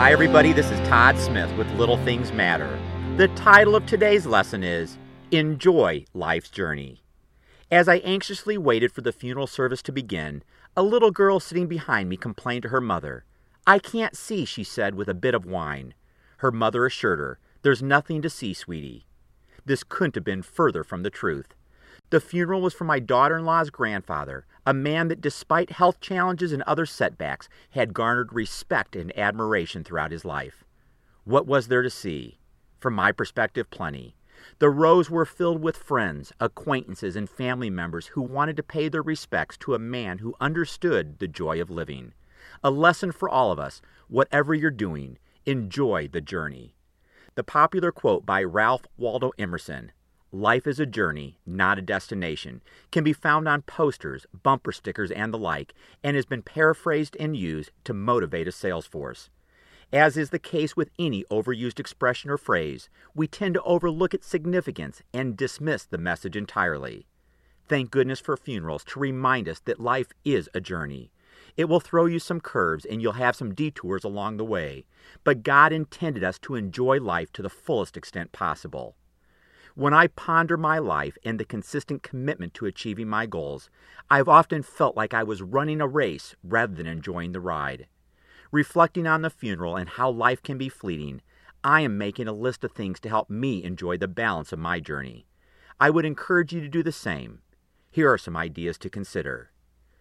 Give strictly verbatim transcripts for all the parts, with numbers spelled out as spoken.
Hi everybody, this is Todd Smith with Little Things Matter. The title of today's lesson is Enjoy Life's Journey. As I anxiously waited for the funeral service to begin, a little girl sitting behind me complained to her mother. "I can't see," she said with a bit of whine. Her mother assured her, "There's nothing to see, sweetie." This couldn't have been further from the truth. The funeral was for my daughter-in-law's grandfather, a man that despite health challenges and other setbacks had garnered respect and admiration throughout his life. What was there to see? From my perspective, plenty. The rows were filled with friends, acquaintances, and family members who wanted to pay their respects to a man who understood the joy of living. A lesson for all of us: whatever you're doing, enjoy the journey. The popular quote by Ralph Waldo Emerson, "Life is a journey, not a destination," can be found on posters, bumper stickers, and the like, and has been paraphrased and used to motivate a sales force. As is the case with any overused expression or phrase, we tend to overlook its significance and dismiss the message entirely. Thank goodness for funerals to remind us that life is a journey. It will throw you some curves and you'll have some detours along the way, but God intended us to enjoy life to the fullest extent possible. When I ponder my life and the consistent commitment to achieving my goals, I've often felt like I was running a race rather than enjoying the ride. Reflecting on the funeral and how life can be fleeting, I am making a list of things to help me enjoy the balance of my journey. I would encourage you to do the same. Here are some ideas to consider.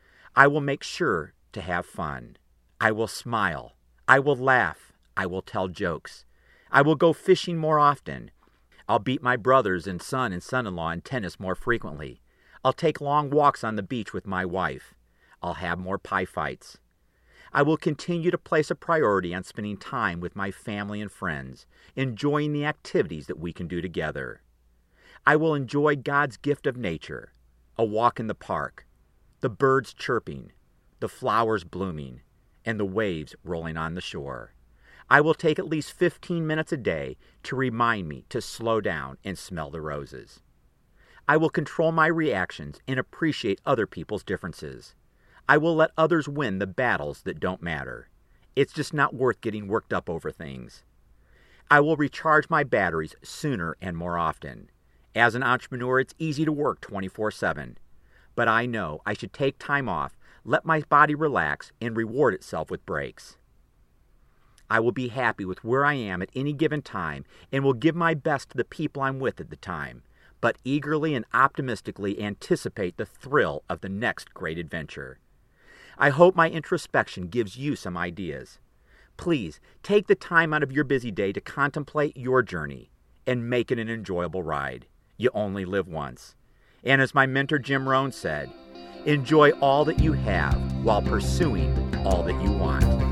I will make sure to have fun. I will smile. I will laugh. I will tell jokes. I will go fishing more often. I'll beat my brothers and son and son-in-law in tennis more frequently. I'll take long walks on the beach with my wife. I'll have more pie fights. I will continue to place a priority on spending time with my family and friends, enjoying the activities that we can do together. I will enjoy God's gift of nature, a walk in the park, the birds chirping, the flowers blooming, and the waves rolling on the shore. I will take at least fifteen minutes a day to remind me to slow down and smell the roses. I will control my reactions and appreciate other people's differences. I will let others win the battles that don't matter. It's just not worth getting worked up over things. I will recharge my batteries sooner and more often. As an entrepreneur, it's easy to work twenty-four seven. But I know I should take time off, let my body relax, and reward itself with breaks. I will be happy with where I am at any given time and will give my best to the people I'm with at the time, but eagerly and optimistically anticipate the thrill of the next great adventure. I hope my introspection gives you some ideas. Please take the time out of your busy day to contemplate your journey and make it an enjoyable ride. You only live once. And as my mentor Jim Rohn said, enjoy all that you have while pursuing all that you want.